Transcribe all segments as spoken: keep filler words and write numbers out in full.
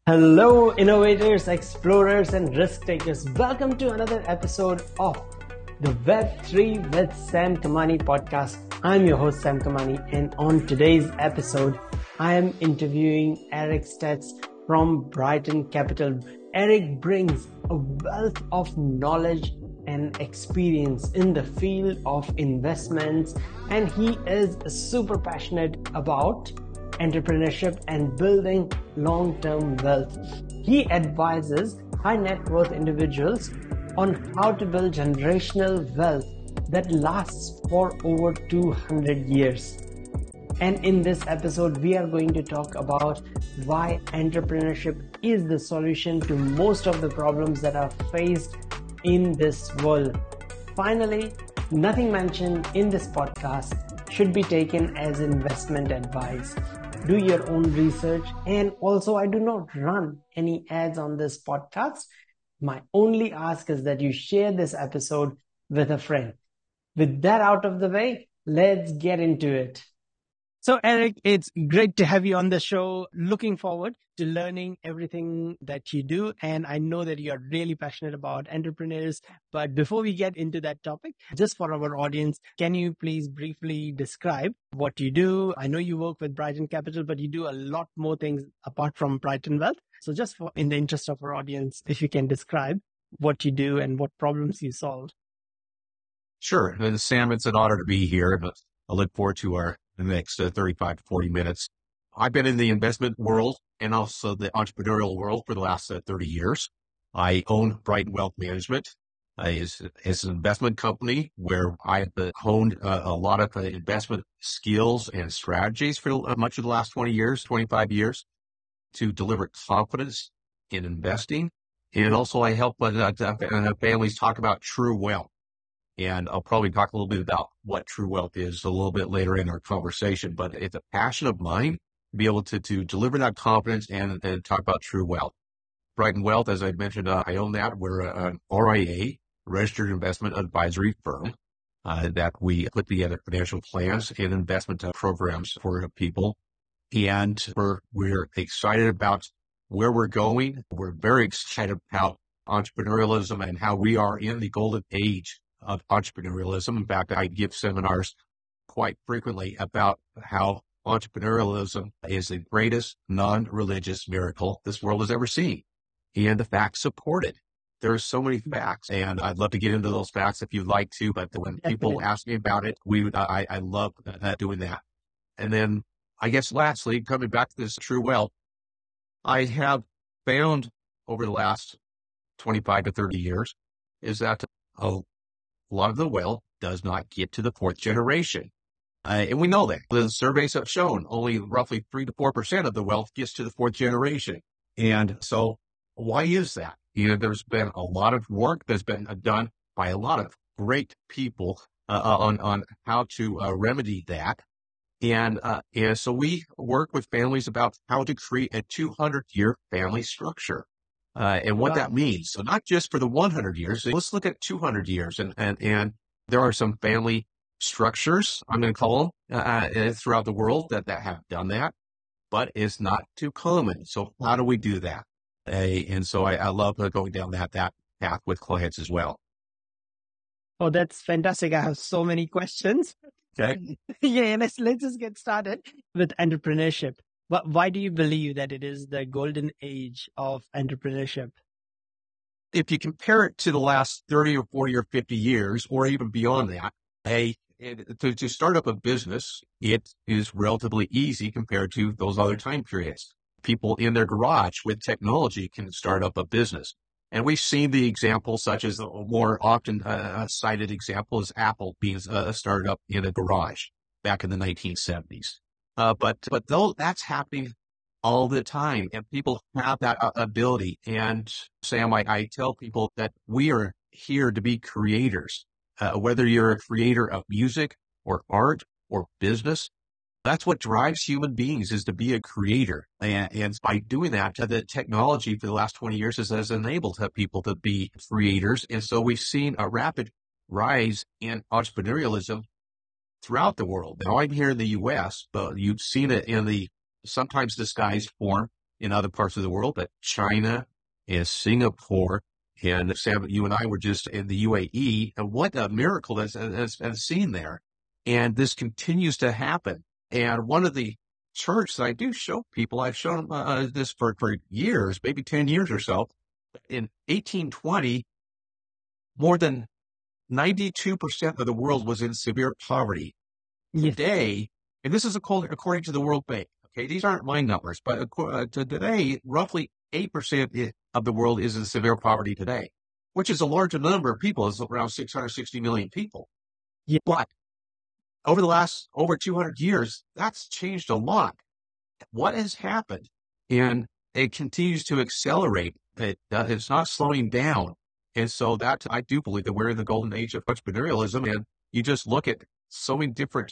Hello, innovators, explorers, and risk takers. Welcome to another episode of the Web three with Sam Kamani podcast. I'm your host, Sam Kamani, and on today's episode, I am interviewing Eric Stets from Brighton Capital. Eric brings a wealth of knowledge and experience in the field of investments, and he is super passionate about entrepreneurship and building long-term wealth. He advises high net worth individuals on how to build generational wealth that lasts for over two hundred years. And in this episode, we are going to talk about why entrepreneurship is the solution to most of the problems that are faced in this world. Finally, nothing mentioned in this podcast should be taken as investment advice. Do your own research, and also I do not run any ads on this podcast. My only ask is that you share this episode with a friend. With that out of the way, let's get into it. So Eric, it's great to have you on the show. Looking forward to learning everything that you do. And I know that you are really passionate about entrepreneurs. But before we get into that topic, just for our audience, can you please briefly describe what you do? I know you work with Brighton Capital, but you do a lot more things apart from Brighton Wealth. So just for, in the interest of our audience, if you can describe what you do and what problems you solve. Sure. And Sam, it's an honor to be here. But I look forward to our the next uh, thirty-five to forty minutes. I've been in the investment world and also the entrepreneurial world for the last uh, thirty years. I own Brighton Wealth Management. Uh, it's, it's an investment company where I've uh, honed uh, a lot of uh, investment skills and strategies for uh, much of the last twenty years, twenty-five years to deliver confidence in investing. And also I help uh, uh, families talk about true wealth. And I'll probably talk a little bit about what true wealth is a little bit later in our conversation, but it's a passion of mine to be able to, to deliver that confidence and, and talk about true wealth. Brighton Wealth, as I mentioned, uh, I own that. We're an R I A, registered investment advisory firm, uh, that we put together financial plans and investment uh, programs for people. And we're, we're excited about where we're going. We're very excited about entrepreneurialism and how we are in the golden age of entrepreneurialism. In fact, I give seminars quite frequently about how entrepreneurialism is the greatest non-religious miracle this world has ever seen. And the facts support it. There are so many facts, and I'd love to get into those facts if you'd like to, but when people ask me about it, we I, I love uh, doing that. And then I guess lastly, coming back to this true wealth, I have found over the last twenty-five to thirty years is that a A lot of the wealth does not get to the fourth generation. Uh, and we know that. The surveys have shown only roughly three to four percent of the wealth gets to the fourth generation. And so why is that? You know, there's been a lot of work that's been done by a lot of great people uh, on, on how to uh, remedy that. And, uh, and so we work with families about how to create a two hundred year family structure. Uh, and what wow. that means. So not just for the one hundred years, let's look at two hundred years. And, and, and there are some family structures, I'm going to call them, uh, throughout the world that, that have done that, but it's not too common. So how do we do that? Uh, and so I, I love uh, going down that, that path with clients as well. Oh, that's fantastic. I have so many questions. Okay. yeah, let's, let's just get started with entrepreneurship. But why do you believe that it is the golden age of entrepreneurship? If you compare it to the last thirty or forty or fifty years, or even beyond that, hey, to, to start up a business, it is relatively easy compared to those other time periods. People in their garage with technology can start up a business. And we've seen the examples, such as the more often uh, cited example is Apple being uh, started up in a garage back in the nineteen seventies. Uh, but, but though that's happening all the time and people have that uh, ability. And Sam, I, I tell people that we are here to be creators, uh, whether you're a creator of music or art or business, that's what drives human beings is to be a creator. And, and by doing that, the technology for the last twenty years has, has enabled people to be creators. And so we've seen a rapid rise in entrepreneurialism throughout the world. Now I'm here in the U S, but you've seen it in the sometimes disguised form in other parts of the world, but China and Singapore, and Sam, you and I were just in the U A E, and what a miracle has, has, has seen there. And this continues to happen. And one of the charts that I do show people, I've shown uh, this for, for years, maybe ten years or so. In eighteen twenty, more than ninety-two percent of the world was in severe poverty. Yes. Today, and this is according, according to the World Bank, okay, these aren't my numbers, but uh, today, roughly eight percent of the world is in severe poverty today, which is a larger number of people. It's around six hundred sixty million people. Yeah. But over the last over two hundred years, that's changed a lot. What has happened? And it continues to accelerate. It, uh, it's not slowing down. And so that, I do believe that we're in the golden age of entrepreneurialism. And you just look at so many different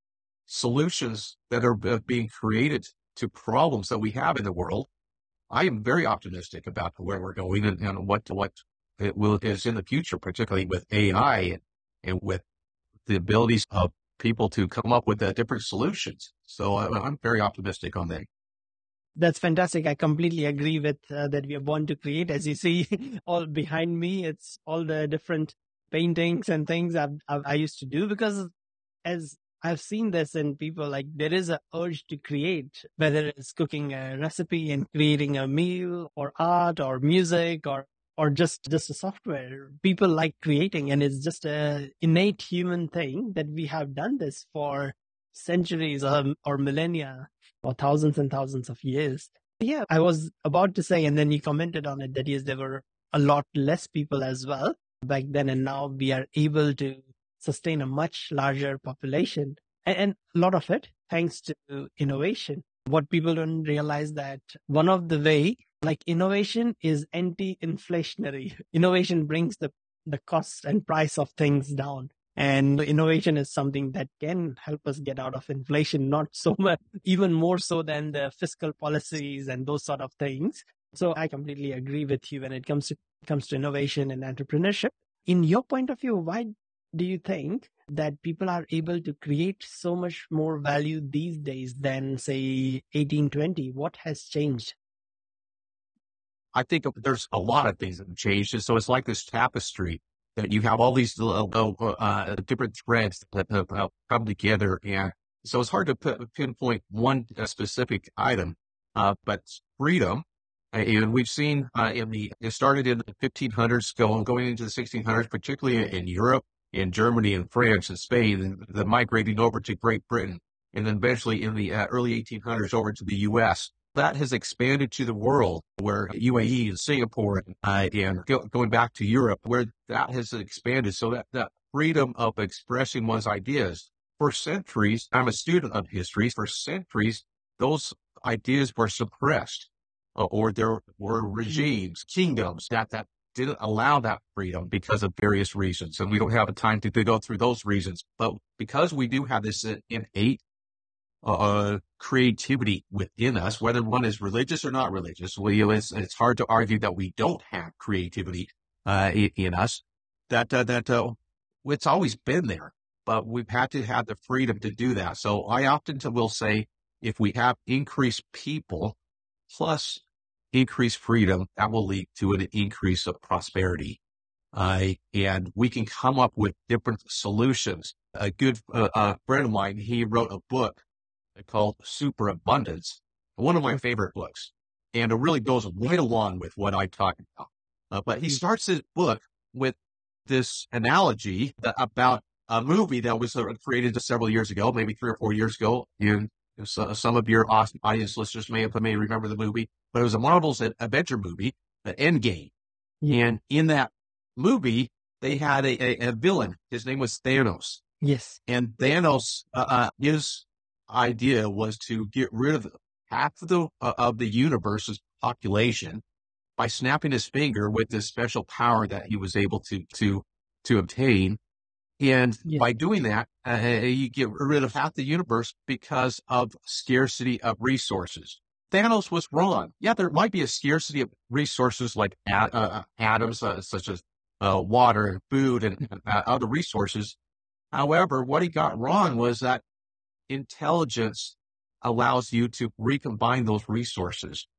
solutions that are uh, being created to problems that we have in the world. I am very optimistic about where we're going and, and what what it will is in the future, particularly with A I and, and with the abilities of people to come up with uh, different solutions. So I, I'm very optimistic on that. That's fantastic. I completely agree with uh, that we are born to create. As you see, all behind me, it's all the different paintings and things I've, I've, I used to do, because as I've seen this in people, like there is an urge to create, whether it's cooking a recipe and creating a meal, or art or music, or or just, just a software. People like creating, and it's just a innate human thing that we have done this for centuries or, or millennia or thousands and thousands of years. Yeah, I was about to say, and then you commented on it, that yes, there were a lot less people as well back then, and now we are able to sustain a much larger population, and, and a lot of it thanks to innovation. What people don't realize, that one of the way, like innovation is anti-inflationary. Innovation brings the, the cost and price of things down. And innovation is something that can help us get out of inflation, not so much, even more so than the fiscal policies and those sort of things. So I completely agree with you when it comes to comes to innovation and entrepreneurship. In your point of view, why do you think that people are able to create so much more value these days than, say, eighteen twenty? What has changed? I think there's a lot of things that have changed. So it's like this tapestry that you have all these uh, uh, different threads that have uh, come together. And so it's hard to p- pinpoint one uh, specific item, uh, but freedom. And we've seen uh, in the, it started in the fifteen hundreds, going, going into the sixteen hundreds, particularly in Europe, in Germany and France and Spain, and the migrating over to Great Britain, and then eventually in the uh, early eighteen hundreds over to the U S. That has expanded to the world, where U A E and Singapore uh, and go, going back to Europe, where that has expanded. So that, that freedom of expressing one's ideas, for centuries, I'm a student of history, for centuries, those ideas were suppressed, uh, or there were regimes, kingdoms that, that didn't allow that freedom because of various reasons. And we don't have the time to, to go through those reasons. But because we do have this innate Uh, creativity within us, whether one is religious or not religious, we, it's, it's hard to argue that we don't have creativity uh, in, in us. That uh, that uh, it's always been there, but we've had to have the freedom to do that. So I often will say, if we have increased people plus increased freedom, that will lead to an increase of prosperity, uh, and we can come up with different solutions. A good uh, uh, friend of mine, he wrote a book called Superabundance, one of my favorite books, and it really goes right along with what I talk about. Uh, but he starts his book with this analogy that, about a movie that was uh, created several years ago, maybe three or four years ago. And so, some of your audience listeners may have may remember the movie, but it was a Marvel's adventure movie, uh, Endgame. Yeah. And in that movie, they had a, a, a villain. His name was Thanos. Yes. And Thanos, uh, uh, his idea was to get rid of half of the uh, of the universe's population by snapping his finger with this special power that he was able to to to obtain. And yes, by doing that, uh, you get rid of half the universe because of scarcity of resources. Thanos was wrong. Yeah, there might be a scarcity of resources like ad, uh, atoms, uh, such as uh, water and food and uh, other resources. However, what he got wrong was that intelligence allows you to recombine those resources.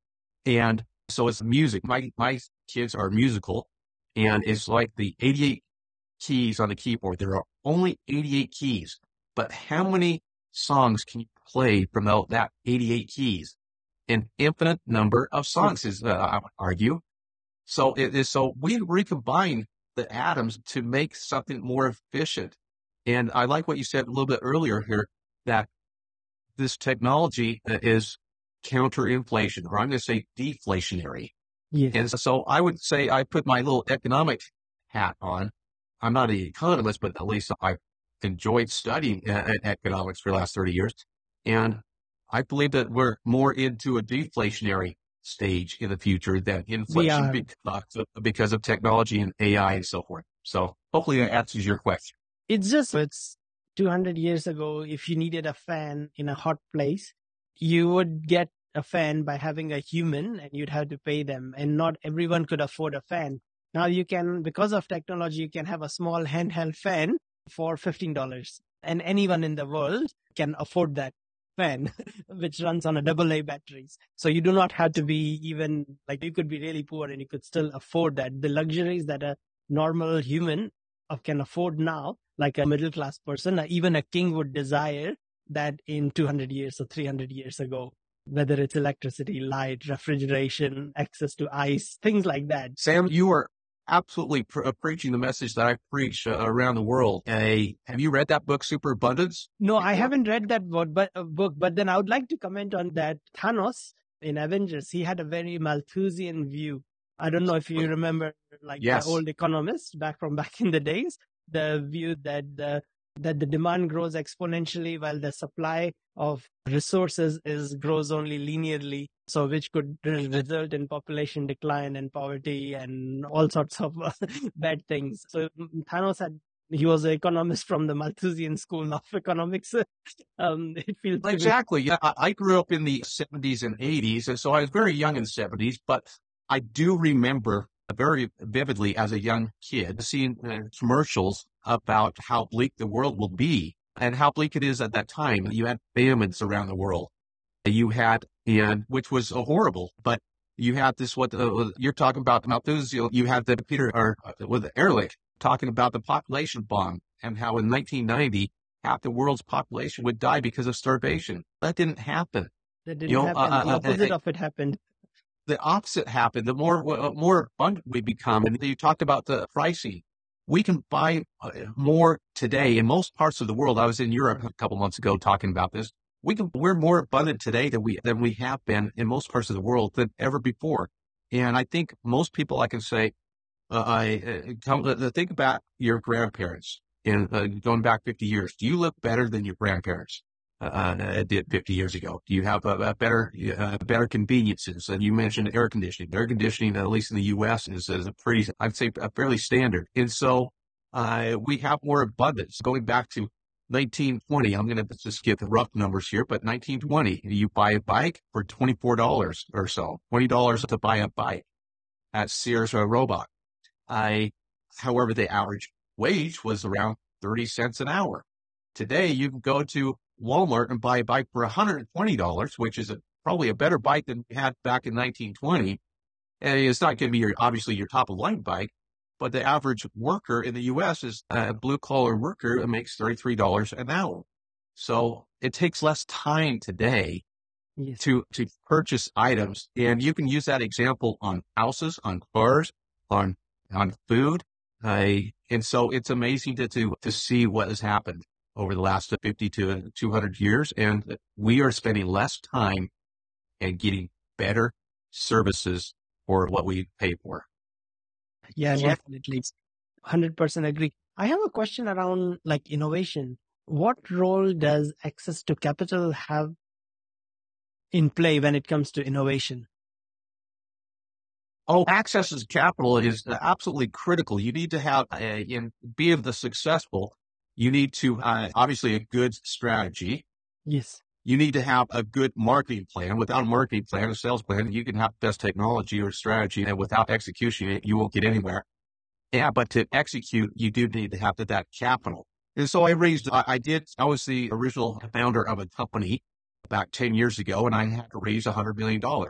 And so it's music. My, my kids are musical, and it's like the eighty-eight keys on the keyboard. There are only eighty-eight keys, but how many songs can you play from that eighty-eight keys? An infinite number of songs is, uh, I would argue. So it is, so we recombine the atoms to make something more efficient. And I like what you said a little bit earlier here, that this technology is counter-inflation, or I'm going to say deflationary. Yes. And so I would say I put my little economic hat on. I'm not an economist, but at least I've enjoyed studying uh, economics for the last thirty years. And I believe that we're more into a deflationary stage in the future than inflation because of, because of technology and A I and so forth. So hopefully that answers your question. It's just, it's two hundred years ago, if you needed a fan in a hot place, you would get a fan by having a human and you'd have to pay them. And not everyone could afford a fan. Now you can, because of technology, you can have a small handheld fan for fifteen dollars. And anyone in the world can afford that fan, which runs on a double A batteries. So you do not have to be even, like you could be really poor and you could still afford that. The luxuries that a normal human can afford now, like a middle class person, or even a king would desire that in two hundred years or three hundred years ago, whether it's electricity, light, refrigeration, access to ice, things like that. Sam, you are absolutely pre- preaching the message that I preach uh, around the world. Uh, have you read that book, Superabundance? No, I haven't read that book, but, uh, book, but then I would like to comment on that. Thanos in Avengers, he had a very Malthusian view. I don't know if you remember, like yes. the old economists back from back in the days, the view that the that the demand grows exponentially while the supply of resources is grows only linearly, so which could result in population decline and poverty and all sorts of uh, bad things. So Thanos had, he was an economist from the Malthusian school of economics. um, it feels exactly. Yeah, I grew up in the seventies and eighties, and so I was very young in the seventies, but I do remember very vividly as a young kid seeing uh, commercials about how bleak the world will be and how bleak it is at that time. You had famines around the world. You had, and which was uh, horrible, but you had this, what uh, you're talking about, Malthusio, you had the Peter, or uh, with Ehrlich talking about the population bomb and how in nineteen ninety, half the world's population would die because of starvation. That didn't happen. That didn't you know, happen. Uh, the opposite uh, of it happened. The opposite happened. The more uh, more abundant we become, and you talked about the pricing. We can buy uh, more today in most parts of the world. I was in Europe a couple months ago talking about this. We can we're more abundant today than we than we have been in most parts of the world than ever before. And I think most people, I can say, uh, I uh, come to think about your grandparents and uh, going back fifty years. Do you look better than your grandparents uh, did fifty years ago? Do you have a, a better, uh, better conveniences? And you mentioned air conditioning. Air conditioning, at least in the U S, is, is a pretty, I'd say, a fairly standard. And so uh, we have more abundance. Going back to nineteen twenty, I'm going to just get the rough numbers here, but nineteen twenty, you buy a bike for twenty-four dollars or so, twenty dollars to buy a bike at Sears or Roebuck. I, however, the average wage was around thirty cents an hour. Today, you can go to Walmart and buy a bike for one hundred twenty dollars, which is a, probably a better bike than we had back in nineteen twenty. And it's not going to be your, obviously your top of line bike, but the average worker in the U S is a blue collar worker that makes thirty-three dollars an hour. So it takes less time today yes. to, to purchase items. And you can use that example on houses, on cars, on, on food. Uh, and so it's amazing to, to, to see what has happened over the last fifty to two hundred years. And we are spending less time and getting better services for what we pay for. Yeah, definitely. one hundred percent agree. I have a question around like innovation. What role does access to capital have in play when it comes to innovation? Oh, access to capital is absolutely critical. You need to have, uh, in be of the successful, you need to, uh, obviously a good strategy. Yes. You need to have a good marketing plan. Without a marketing plan, a sales plan, you can have best technology or strategy, and without execution, you won't get anywhere. Yeah, but to execute, you do need to have that capital. And so I raised, I, I did, I was the original founder of a company about ten years ago, and I had to raise one hundred million dollars.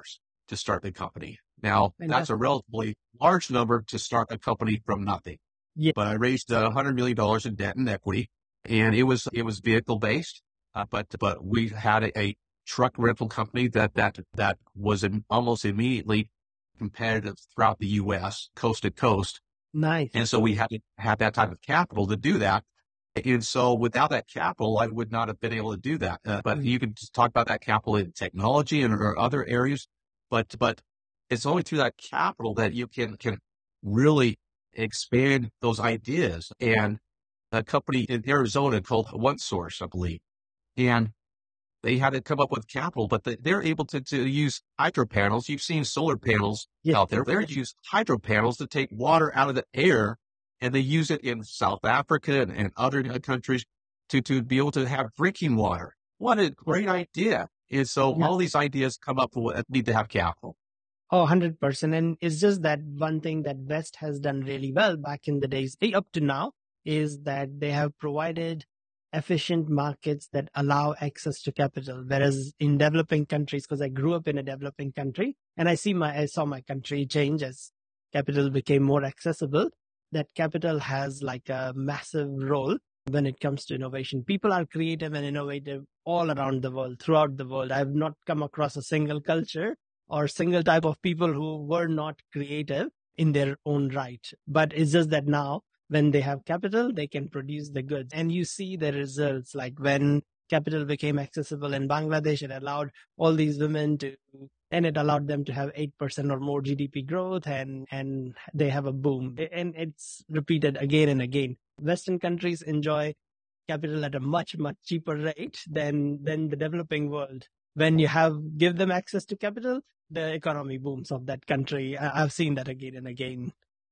to start the company. Now, And that's a relatively large number to start a company from nothing. yeah, But I raised uh, one hundred million dollars in debt and equity, and it was it was vehicle based. Uh, but but we had a, a truck rental company that that that was in, almost immediately competitive throughout the U S, coast to coast. nice. And so we had to have that type of capital to do that. And so without that capital, I would not have been able to do that. Uh, but you can just talk about that capital in technology and or other areas. But but it's only through that capital that you can can really expand those ideas. And a company in Arizona called OneSource, I believe, and they had to come up with capital, but they, they're able to, to use hydro panels. You've seen solar panels Yes. out there. They use hydro panels to take water out of the air, and they use it in South Africa and, and other countries to, to be able to have drinking water. What a great idea. And so Yeah. all these ideas come up with need to have capital. Oh, one hundred percent. And it's just that one thing that West has done really well back in the days, eh, up to now, is that they have provided efficient markets that allow access to capital. Whereas in developing countries, because I grew up in a developing country, and I see my, I saw my country change as capital became more accessible, that capital has like a massive role when it comes to innovation. People are creative and innovative all around the world, throughout the world. I've not come across a single culture or single type of people who were not creative in their own right. But it's just that now, when they have capital, they can produce the goods. And you see the results, like when capital became accessible in Bangladesh, it allowed all these women to, and it allowed them to have eight percent or more G D P growth, and, and they have a boom. And it's repeated again and again. Western countries enjoy capital at a much, much cheaper rate than, than the developing world. When you have, give them access to capital, the economy booms of that country. I, I've seen that again and again.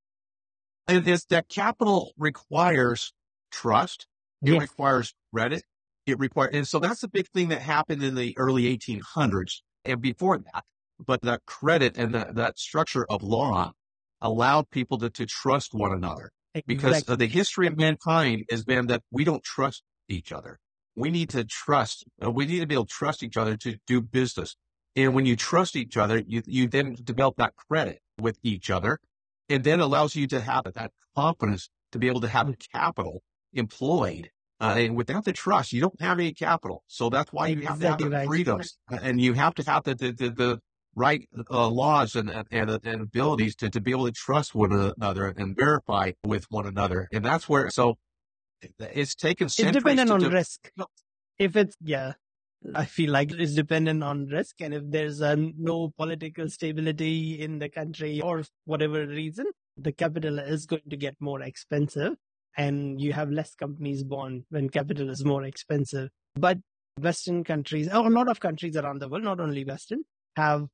And it's that capital requires trust. It Yes. requires credit. It requires, and so that's a big thing that happened in the early eighteen hundreds and before that. But that credit and that, that structure of law allowed people to, to trust one another, because Exactly. the history of mankind has been that we don't trust each other. We need to trust, uh, we need to be able to trust each other to do business. And when you trust each other, you, you then develop that credit with each other. And then allows you to have that confidence to be able to have capital employed. Uh, and without the trust, you don't have any capital. So that's why you have Exactly to have the right. freedoms, and you have to have the the, the, the right uh, laws and and, and abilities to, to be able to trust one another and verify with one another. And that's where, so it's taken It's centuries dependent to on do. risk. If it's, yeah, I feel like it's dependent on risk. And if there's uh, no political stability in the country or whatever reason, the capital is going to get more expensive, and you have less companies born when capital is more expensive. But Western countries, or a lot of countries around the world, not only Western, have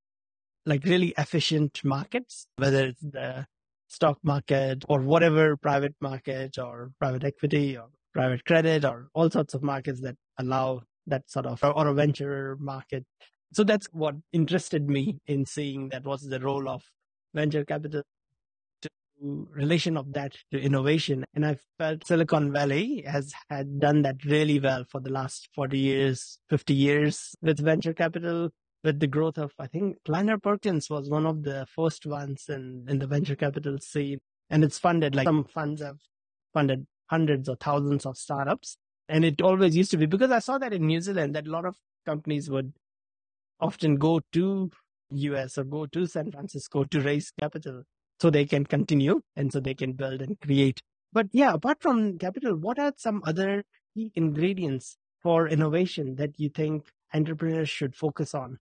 like really efficient markets, whether it's the stock market or whatever private market or private equity or private credit or all sorts of markets that allow that sort of, or a venture market. So that's what interested me in seeing that was the role of venture capital to relation of that to innovation. And I felt Silicon Valley has had done that really well for the last forty years, fifty years with venture capital. With the growth of, I think Kleiner Perkins was one of the first ones in, in the venture capital scene. And it's funded, like some funds have funded hundreds or thousands of startups. And it always used to be, because I saw that in New Zealand, that a lot of companies would often go to U S or go to San Francisco to raise capital so they can continue and so they can build and create. But yeah, apart from capital, what are some other key ingredients for innovation that you think entrepreneurs should focus on?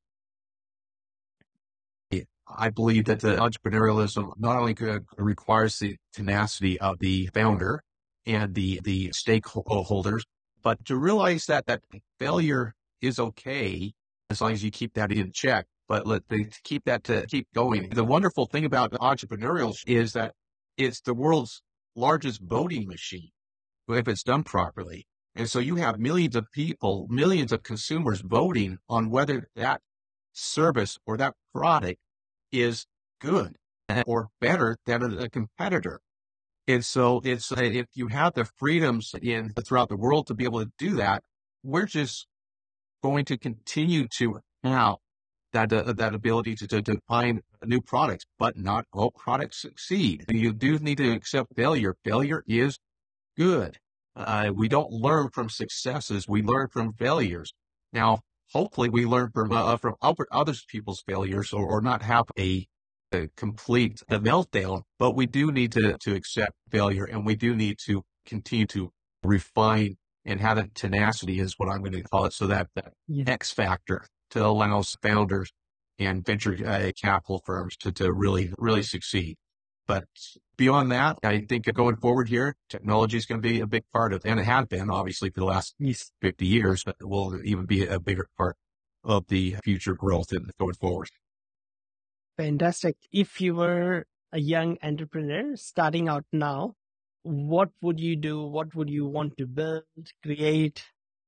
I believe that the entrepreneurialism not only requires the tenacity of the founder and the, the stakeholders, but to realize that, that failure is okay as long as you keep that in check. But let to keep that to keep going. The wonderful thing about entrepreneurial is that it's the world's largest voting machine if it's done properly. And so you have millions of people, millions of consumers voting on whether that service or that product is good or better than a competitor. And so it's, if you have the freedoms in throughout the world to be able to do that, we're just going to continue to have that uh, that ability to, to, to find new products, but not all products succeed. You do need to accept failure. Failure is good. Uh, we don't learn from successes. We learn from failures. Now, hopefully we learn from, uh, from other, other people's failures or, or not have a, a complete a meltdown, but we do need to, to accept failure, and we do need to continue to refine and have that tenacity is what I'm going to call it. So that, that Yeah. X factor to allow founders and venture uh, capital firms to, to really, really succeed. But beyond that, I think going forward here, technology is going to be a big part of, and it has been obviously for the last Yes. fifty years, but it will even be a bigger part of the future growth in, going forward. Fantastic. If you were a young entrepreneur starting out now, what would you do? What would you want to build, create?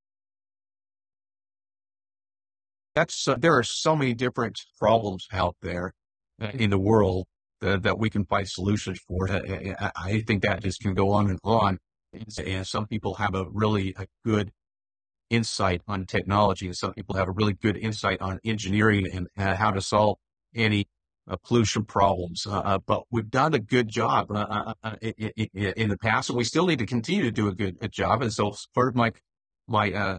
That's uh, there are so many different problems out there uh, in the world uh, that we can find solutions for. I, I, I think that just can go on and on. And some people have a really a good insight on technology, and some people have a really good insight on engineering and uh, how to solve any uh, pollution problems. Uh, uh, but we've done a good job uh, uh, in, in the past, and we still need to continue to do a good a job. And so part of my my uh,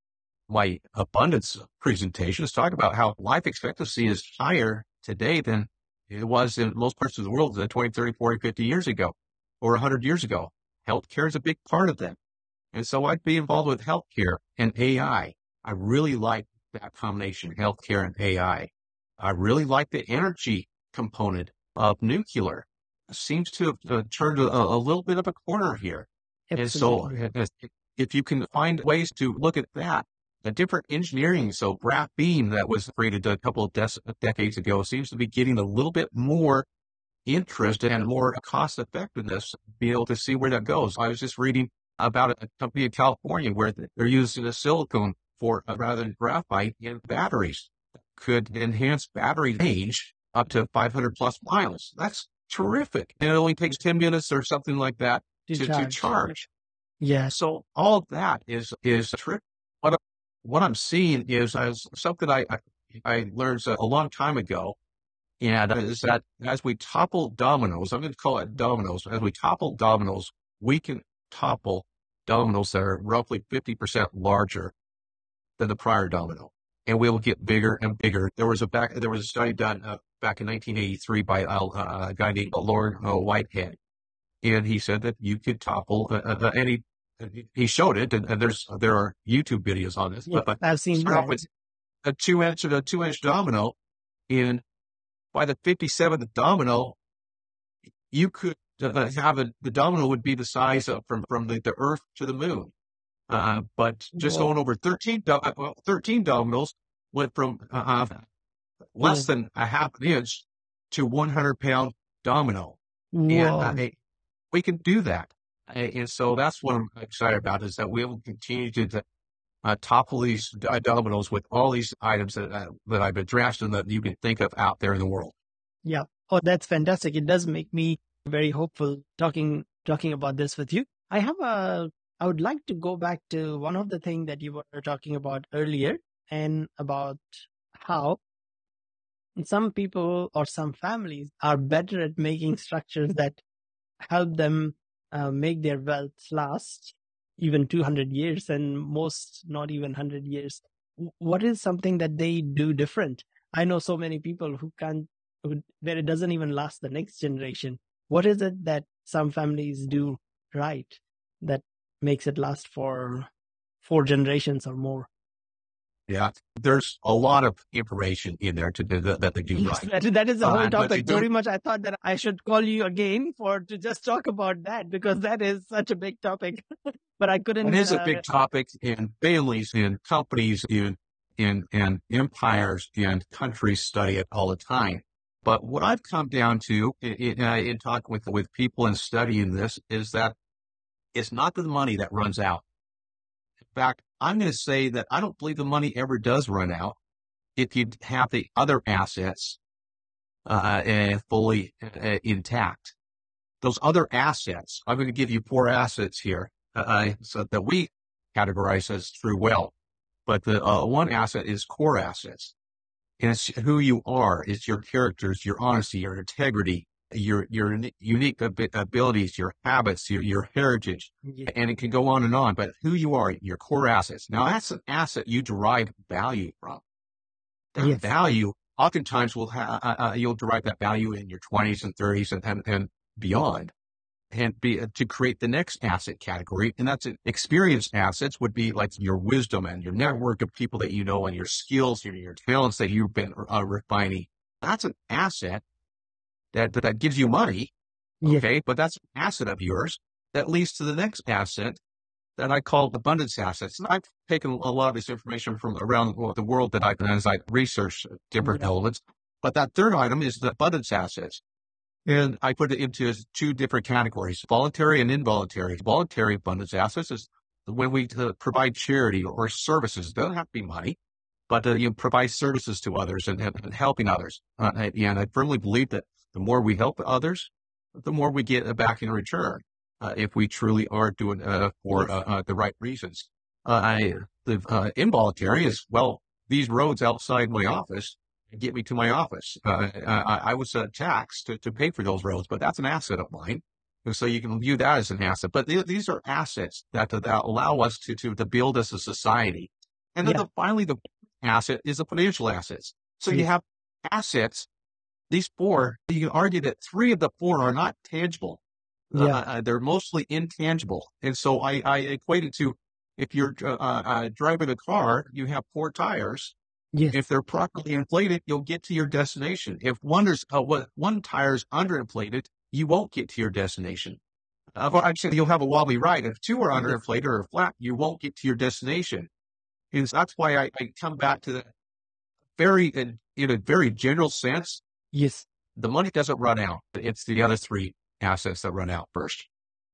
my abundance presentation is talking about how life expectancy is higher today than it was in most parts of the world twenty, thirty, forty, fifty years ago, or one hundred years ago. Healthcare is a big part of that. And so I'd be involved with healthcare and A I. I really like that combination, healthcare and A I. I really like the energy component of nuclear. It seems to have uh, turned a, a little bit of a corner here. Absolutely. And so if you can find ways to look at that, the different engineering, so graphene that was created a couple of de- decades ago seems to be getting a little bit more interest and more cost effectiveness to be able to see where that goes. I was just reading about a company in California where they're using a silicone for uh, rather than graphite in batteries that could enhance battery range up to five hundred plus miles. That's terrific. And it only takes ten minutes or something like that To to, to charge. charge. Yeah. So all of that is, is terrific. What, what I'm seeing is as something I, I, I learned a long time ago. And is that as we topple dominoes, I'm going to call it dominoes, as we topple dominoes, we can topple dominoes that are roughly fifty percent larger than the prior domino. And we will get bigger and bigger. There was a back, there was a study done uh, back in nineteen eighty-three by uh, a guy named Lauren uh, Whitehead. And he said that you could topple, uh, uh, and he, he showed it, and, and there's, there are YouTube videos on this, Yeah, but I've seen start off that. with a two inch, a two inch domino, and by the fifty-seventh domino, you could uh, have a, the domino would be the size of from, from the, the earth to the moon. Uh, but just Whoa. going over thirteen, do- well, thirteen dominoes went from uh, less than a half an inch to one hundred pound domino. And Whoa. uh, we can do that. Uh, And so that's what I'm excited about, is that we will continue to, to uh, topple these uh, dominoes with all these items that, uh, that I've addressed and that you can think of out there in the world. Yeah. Oh, that's fantastic. It does make me very hopeful talking talking about this with you. I have a I would like to go back to one of the things that you were talking about earlier, and about how some people or some families are better at making structures that help them uh, make their wealth last even two hundred years, and most not even one hundred years. W- What is something that they do different? I know so many people who can't, who, where it doesn't even last the next generation. What is it that some families do right that makes it last for four generations or more? Yeah, there's a lot of information in there to do that, that they do Yes, right. that, that is the Uh, whole but they topic. don't- Very much, I thought that I should call you again for to just talk about that, because that is such a big topic. But I couldn't. It is a uh, big topic in families, in companies, in in in empires, and countries study it all the time. But what I've come down to in, in, uh, in talking with with people and studying this is that it's not the money that runs out. In fact, I'm going to say that I don't believe the money ever does run out if you have the other assets uh, uh, fully uh, intact. Those other assets, I'm going to give you four assets here uh, so that we categorize as true wealth. But the uh, one asset is core assets. And it's who you are. It's your characters, your honesty, your integrity, your your unique ab- abilities, your habits, your your heritage, Yeah. and it can go on and on. But who you are, your core assets. Now that's an asset you derive value from. That Yes. value, oftentimes, will have uh, uh, you'll derive that value in your twenties and thirties and and, and beyond, and be uh, to create the next asset category. And that's it. Experienced assets would be like your wisdom and your network of people that you know and your skills, your, your talents that you've been uh, refining. That's an asset that, that, that gives you money. Yes. Okay. But that's an asset of yours that leads to the next asset that I call abundance assets. And I've taken a lot of this information from around the world that I've, as I research different Yeah. elements. But that third item is the abundance assets. And I put it into two different categories, voluntary and involuntary. Voluntary abundance assets is when we uh, provide charity or services. It doesn't have to be money, but uh, you provide services to others and, and, and helping others. Uh, and I firmly believe that the more we help others, the more we get back in return, uh, if we truly are doing uh, for uh, uh, the right reasons. Uh, I, the uh, involuntary is, well, these roads outside my office get me to my office. Uh, I, I was uh, taxed to, to pay for those roads, but that's an asset of mine. And so you can view that as an asset. But th- these are assets that, that allow us to, to, to build as a society. And then Yeah. the, finally, the asset is the financial assets. So you Yes. have assets, these four, you can argue that three of the four are not tangible. Uh, Yeah. uh, they're mostly intangible. And so I, I equate it to if you're uh, uh, driving a car, you have four tires. Yes. If they're properly inflated, you'll get to your destination. If one is uh, what one tire is underinflated, you won't get to your destination. Uh, well, actually, you'll have a wobbly ride. If two are underinflated or flat, you won't get to your destination. And so that's why I, I come back to the very, in, in a very general sense, Yes. the money doesn't run out. It's the other three assets that run out first.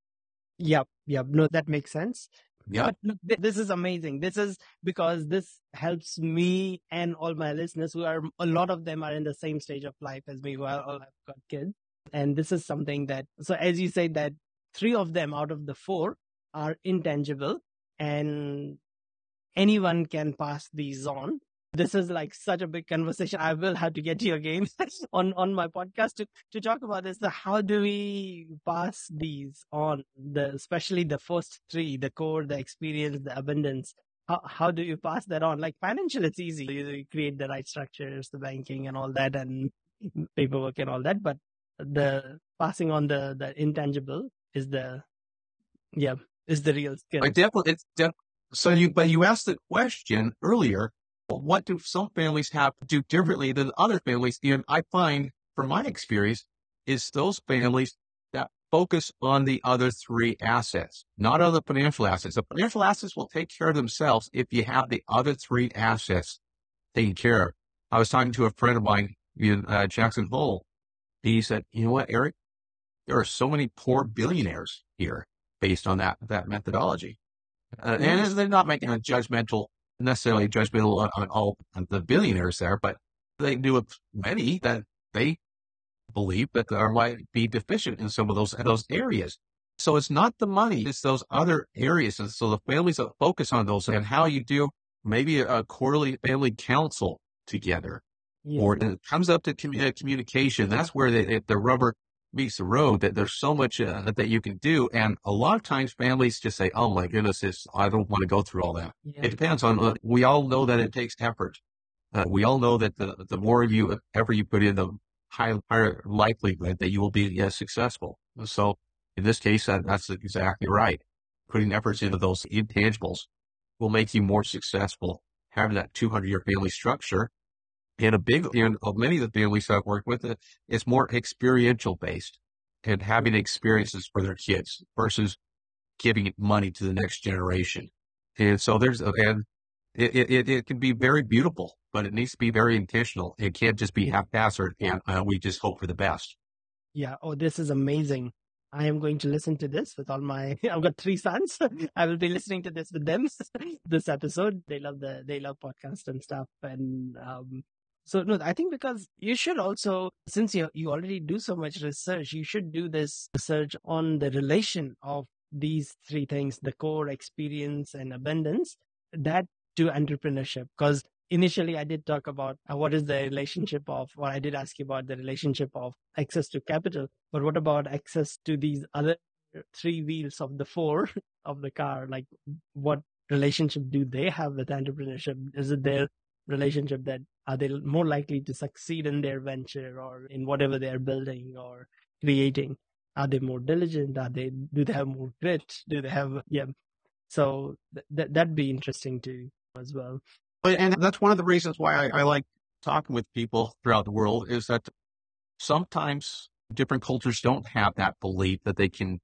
Yep. Yep. No, that makes sense. Yeah. But look, th- this is amazing. This is because this helps me and all my listeners who are, a lot of them are in the same stage of life as me, who are all have got kids. And this is something that, so as you said, that three of them out of the four are intangible and anyone can pass these on. This is like such a big conversation. I will have to get you again on, on my podcast to, to talk about this. The how do we pass these on, the especially the first three, the core, the experience, the abundance. How how do you pass that on? Like financial, it's easy. You, you create the right structures, the banking and all that, and paperwork and all that. But the passing on the the intangible is the yeah is the real skill. I definitely, it's def- so you, but you asked the question earlier, well, what do some families have to do differently than other families? And I find from my experience is those families that focus on the other three assets, not on the financial assets. The financial assets will take care of themselves if you have the other three assets taken care of. I was talking to a friend of mine in uh, Jackson Hole. He said, you know what, Eric, there are so many poor billionaires here based on that, that methodology. Uh, and they're not making a judgmental, necessarily judgmental on, on all of the billionaires there, but they do have many that they believe that there might be deficient in some of those, those areas. So it's not the money, it's those other areas. And so the families that focus on those and how you do maybe a, a quarterly family council together, Yeah. or it comes up to commu- communication. That's where the, the rubber meets the road, that there's so much uh, that you can do. And a lot of times families just say, oh my goodness, this, I don't want to go through all that. Yeah. It depends on, uh, we all know that it takes effort. Uh, we all know that the, the more you, effort you put in, the high, higher likelihood that you will be uh, successful. So in this case, uh, that's exactly right. Putting efforts into those intangibles will make you more successful. Having that two hundred year family structure, and a big, and many of the families I've worked with, it, it's more experiential based and having experiences for their kids versus giving money to the next generation. And so there's, and it, it, it can be very beautiful, but it needs to be very intentional. It can't just be haphazard and uh, we just hope for the best. Yeah. Oh, this is amazing. I am going to listen to this with all my, I've got three sons. I will be listening to this with them, this episode. They love the, they love podcasts and stuff. And, um, so no, I think because you should also, since you, you already do so much research, you should do this research on the relation of these three things, the core, experience, and abundance, that to entrepreneurship. Because initially I did talk about uh, what is the relationship of, or I did ask you about the relationship of access to capital, but what about access to these other three wheels of the four of the car? Like, what relationship do they have with entrepreneurship? Is it their relationship that are they more likely to succeed in their venture or in whatever they're building or creating? Are they more diligent? Are they, do they have more grit? Do they have, yeah. So th- th- that'd be interesting too as well. And that's one of the reasons why I, I like talking with people throughout the world, is that sometimes different cultures don't have that belief that they can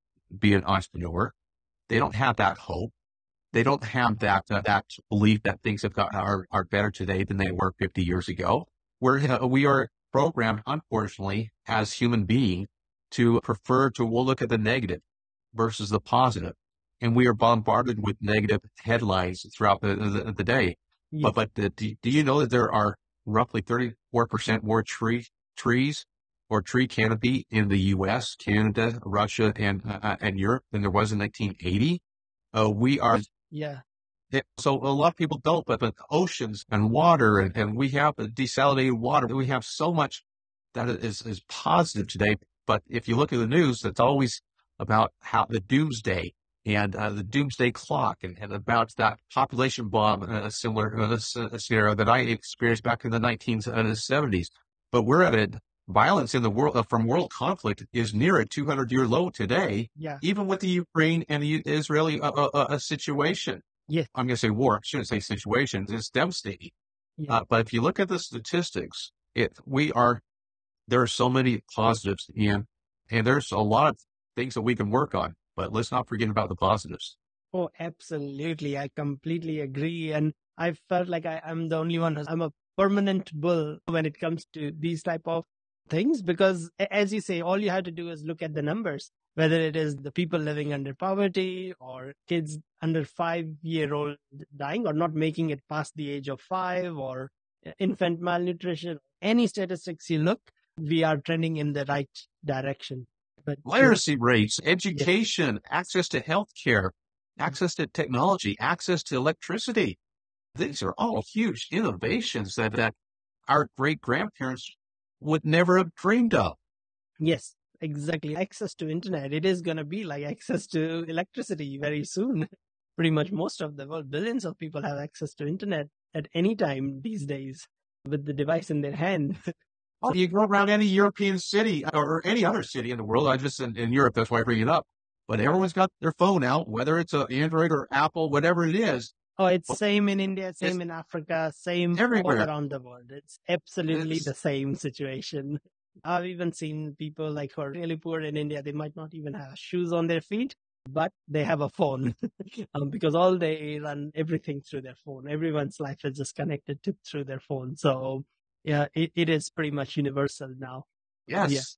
be an entrepreneur. They don't have that hope. They don't have that uh, that belief that things have got are, are better today than they were fifty years ago. We're, uh, we are programmed, unfortunately, as human beings to prefer to we'll look at the negative versus the positive. And we are bombarded with negative headlines throughout the, the, the day. Yes. But, but do, do you know that there are roughly thirty-four percent more tree, trees or tree canopy in the U S, Canada, Russia, and uh, and Europe than there was in nineteen eighty? Uh, we are... Yeah. So a lot of people don't, but, but oceans and water, and, and we have desalinated water. We have so much that is, is positive today. But if you look at the news, it's always about how the doomsday and uh, the doomsday clock, and, and about that population bomb, uh, similar uh, scenario that I experienced back in the nineteen seventies. But we're at a violence in the world uh, from world conflict is near a two hundred year low today, Yeah. even with the Ukraine and the Israeli uh, uh, uh, situation. Yes. I'm going to say war. I shouldn't say situation. It's devastating. Yeah. Uh, but if you look at the statistics, it we are there are so many positives, and and there's a lot of things that we can work on. But let's not forget about the positives. Oh, absolutely. I completely agree. And I felt like I, I'm the only one. I'm a permanent bull when it comes to these type of things, because as you say, all you have to do is look at the numbers, whether it is the people living under poverty or kids under five year old dying or not making it past the age of five, or infant malnutrition. Any statistics you look, we are trending in the right direction. But literacy rates, education, yes. access to healthcare, access to technology, access to electricity. These are all huge innovations that, that our great grandparents would never have dreamed of. Yes, exactly. Access to internet. It is going to be like access to electricity very soon. Pretty much most of the world, billions of people have access to internet at any time these days with the device in their hand. Oh, you go around any European city or any other city in the world. I just in, in Europe, that's why I bring it up. But everyone's got their phone out, whether it's an Android or Apple, whatever it is. Oh, it's same in India, same it's in Africa, same everywhere all around the world. It's absolutely it's, the same situation. I've even seen people like who are really poor in India. They might not even have shoes on their feet, but they have a phone um, because all they run everything through their phone. Everyone's life is just connected to through their phone. So yeah, it, it is pretty much universal now. Yes.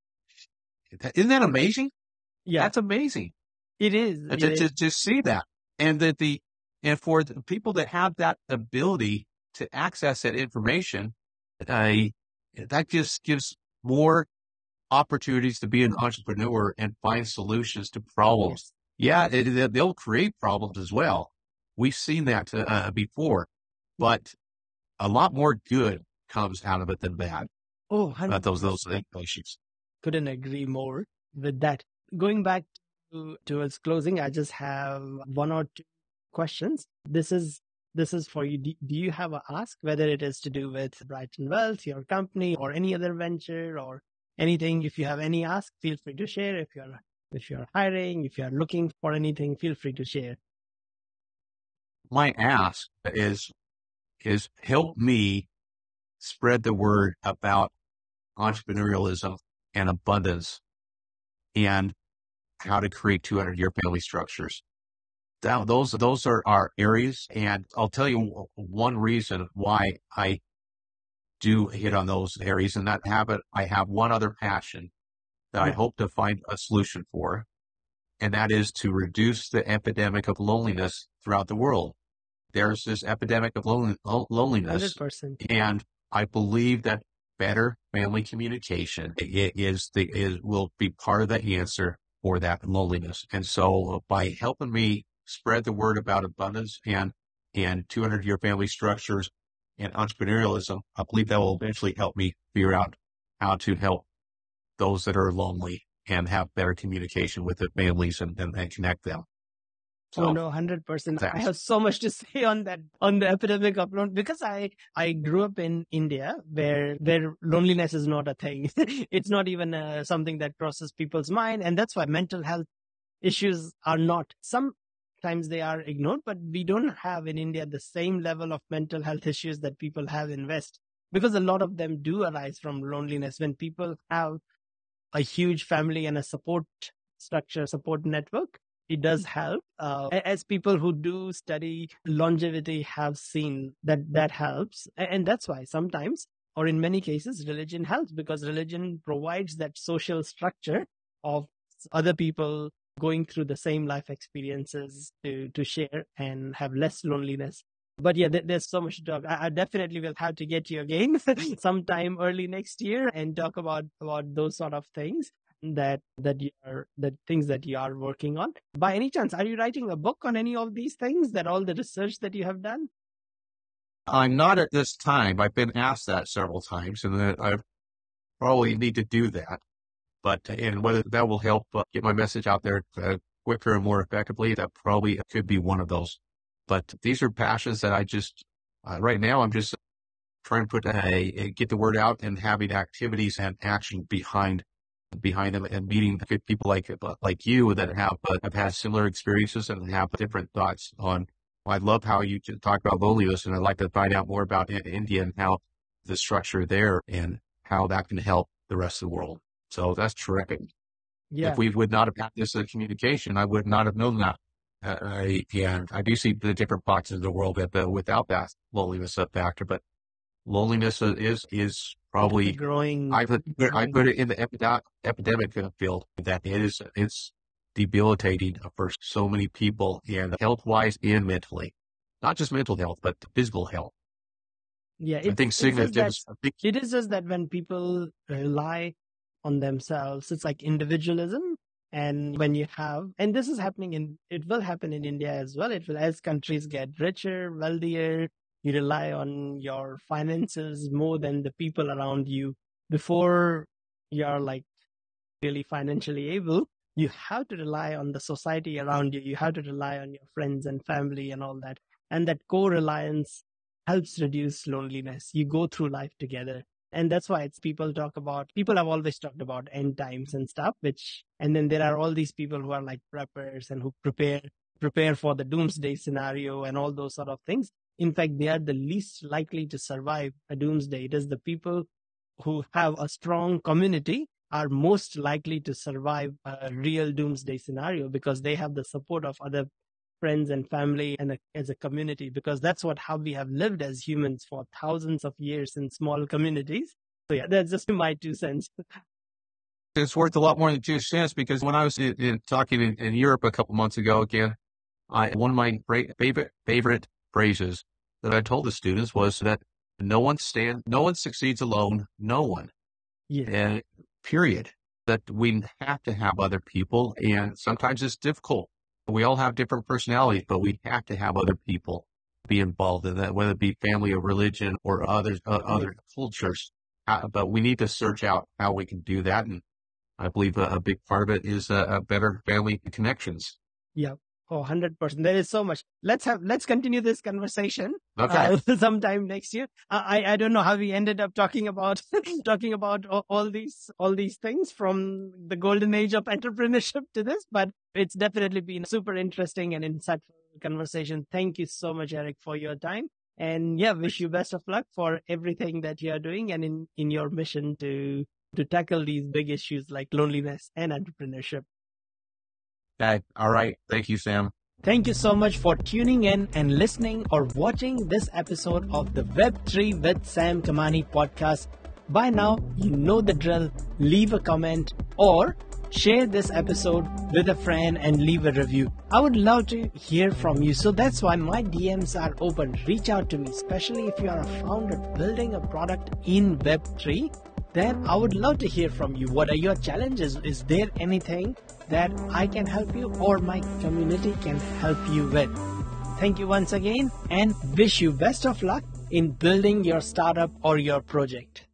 Yeah. Isn't that amazing? Yeah. That's amazing. It is. To, it to, is. to see that. And that the, and for the people that have that ability to access that information, uh, that just gives more opportunities to be an entrepreneur and find solutions to problems. Yes. Yeah, it, it, they'll create problems as well. We've seen that uh, before, but a lot more good comes out of it than bad. Oh, uh, those those issues. Couldn't agree more with that. Going back to towards closing, I just have one or two questions. This is this is for you. Do, do you have a ask, whether it is to do with Brighton Wealth, your company, or any other venture or anything? If you have any ask, feel free to share. If you're if you're hiring, if you're looking for anything, feel free to share. My ask is is help me spread the word about entrepreneurialism and abundance and how to create two hundred year family structures. Now, those, those are our areas. And I'll tell you one reason why I do hit on those areas, and that habit, I have one other passion that I hope to find a solution for. And that is to reduce the epidemic of loneliness throughout the world. There's this epidemic of lonely, loneliness. one hundred percent. And I believe that better family communication is the is will be part of the answer for that loneliness. And so by helping me spread the word about abundance and and two hundred year family structures and entrepreneurialism, I believe that will eventually help me figure out how to help those that are lonely and have better communication with their families and, and, and connect them. So, oh no, one hundred percent. I have so much to say on that, on the epidemic of loneliness, because I, I grew up in India where, where loneliness is not a thing. It's not even uh, something that crosses people's mind. And that's why mental health issues are not, sometimes they are ignored, but we don't have in India the same level of mental health issues that people have in West, because a lot of them do arise from loneliness. When people have a huge family and a support structure, support network, it does help. Uh, as people who do study longevity have seen that that helps. And that's why sometimes, or in many cases, religion helps, because religion provides that social structure of other people going through the same life experiences to, to share and have less loneliness. But yeah, th- there's so much to talk. I, I definitely will have to get you again sometime early next year and talk about, about those sort of things. that that you are the things that you are working on. By any chance, are you writing a book on any of these things, that all the research that you have done? I'm not at this time. I've been asked that several times, and that I probably need to do that. But and whether that will help uh, get my message out there uh, quicker and more effectively, that probably could be one of those. But these are passions that I just uh, right now I'm just trying to put a, a get the word out and having activities and action behind. behind them and meeting good people like like you that have uh, have had similar experiences and have different thoughts on. I love how you talk about loneliness, and I'd like to find out more about India and how the structure there and how that can help the rest of the world. So that's terrific. Yeah. If we would not have had this uh, communication, I would not have known that. Uh, I, yeah, I do see the different parts of the world that uh, without that loneliness factor, but loneliness is is probably growing. I put I put it in the epidemic epidemic field that it is it's debilitating for so many people, and health wise and mentally, not just mental health but physical health. Yeah, it, I think that, it is just that when people rely on themselves, it's like individualism. And when you have, and this is happening in, it will happen in India as well. It will, as countries get richer, wealthier, you rely on your finances more than the people around you. Before you're like really financially able, you have to rely on the society around you. You have to rely on your friends and family and all that. And that co-reliance helps reduce loneliness. You go through life together. And that's why it's people talk about, people have always talked about end times and stuff, which, and then there are all these people who are like preppers and who prepare, prepare for the doomsday scenario and all those sort of things. In fact, they are the least likely to survive a doomsday. It is the people who have a strong community are most likely to survive a real doomsday scenario, because they have the support of other friends and family and a, as a community, because that's what how we have lived as humans for thousands of years in small communities. So yeah, that's just my two cents. It's worth a lot more than two cents, because when I was in, in, talking in, in Europe a couple months ago, again, I, one of my favorite favorite phrases that I told the students was that no one stand, no one succeeds alone, no one. Yeah. And period. That we have to have other people, and sometimes it's difficult. We all have different personalities, but we have to have other people be involved in that, whether it be family or religion or other uh, other cultures. Uh, but we need to search out how we can do that, and I believe a, a big part of it is uh, a better family connections. Yeah. Oh, one hundred percent. There is so much. Let's have, let's continue this conversation okay. uh, sometime next year. I, I don't know how we ended up talking about, talking about all, all these, all these things from the golden age of entrepreneurship to this, but it's definitely been a super interesting and insightful conversation. Thank you so much, Eric, for your time. And yeah, wish you best of luck for everything that you are doing and in, in your mission to, to tackle these big issues like loneliness and entrepreneurship. Okay. All right. Thank you, Sam. Thank you so much for tuning in and listening or watching this episode of the Web three with Sam Kamani podcast. By now, you know the drill. Leave a comment or share this episode with a friend and leave a review. I would love to hear from you. So that's why my D Ms are open. Reach out to me, especially if you are a founder building a product in Web three. Then I would love to hear from you. What are your challenges? Is there anything that I can help you or my community can help you with? Thank you once again and wish you best of luck in building your startup or your project.